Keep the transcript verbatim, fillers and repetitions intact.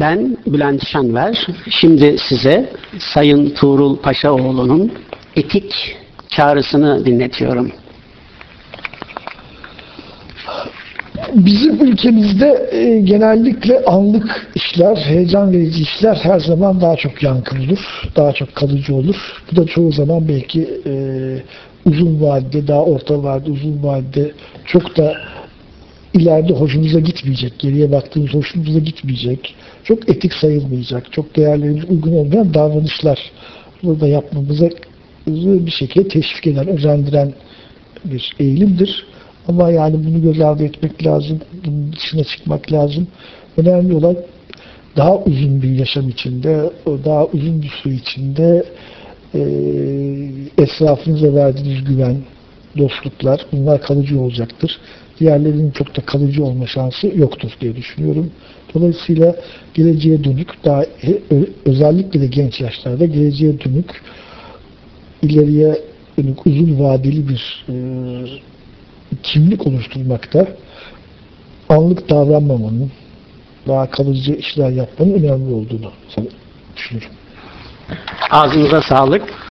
Ben Bülent Şenver. Şimdi size Sayın Tuğrul Paşaoğlu'nun etik çağrısını dinletiyorum. Bizim ülkemizde e, genellikle anlık işler, heyecan verici işler her zaman daha çok yankı bulur, daha çok kalıcı olur. Bu da çoğu zaman belki e, uzun vadede, daha orta vadede, uzun vadede çok da ileride hoşumuza gitmeyecek, geriye baktığımız hoşumuza gitmeyecek, çok etik sayılmayacak, çok değerlerimize uygun olmayan davranışlar burada yapmamıza bir şekilde teşvik eden, özendiren bir eğilimdir. Ama yani bunu göz ardı etmek lazım, bunun dışına çıkmak lazım. Önemli olan daha uzun bir yaşam içinde, daha uzun bir süre içinde e, etrafınıza verdiğiniz güven, dostluklar, bunlar kalıcı olacaktır. Diğerlerinin çok da kalıcı olma şansı yoktur diye düşünüyorum. Dolayısıyla geleceğe dönük, daha özellikle de genç yaşlarda geleceğe dönük, ileriye dönük uzun vadeli bir e, kimlik oluşturmakta anlık davranmamanın, daha kalıcı işler yapmanın önemli olduğunu düşünüyorum. Ağzınıza sağlık.